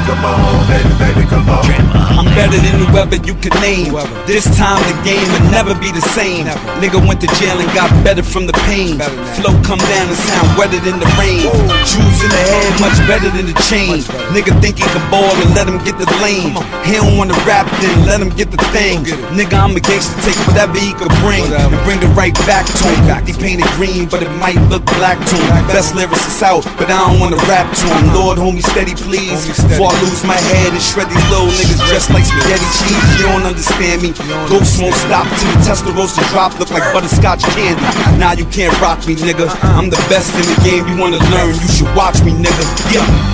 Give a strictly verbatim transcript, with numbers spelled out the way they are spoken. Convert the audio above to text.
come on, baby, baby, come on. I'm better than whoever you could name. This time the game will never be the same. Nigga went to jail and got better from the pain. Flow come down and sound wetter than the rain. Jewels in the head, much better than the chain. Nigga think he can ball and let him get the lane. He don't wanna rap, then let him get the thing. Nigga, I'm a gangster, take whatever he could bring and bring it right back to him. He painted green, but it might look black to him. Best lyricist out, but I don't wanna rap to him. Lord, hold me steady, please, before I lose my head and shred these little niggas dressed like spaghetti cheese. You don't understand me. Ghost won't stop till the Tesla roasted drop. Look like butterscotch candy. Nah, you can't rock me, nigga. I'm the best in the game. You wanna learn, you should watch me, nigga. Yeah.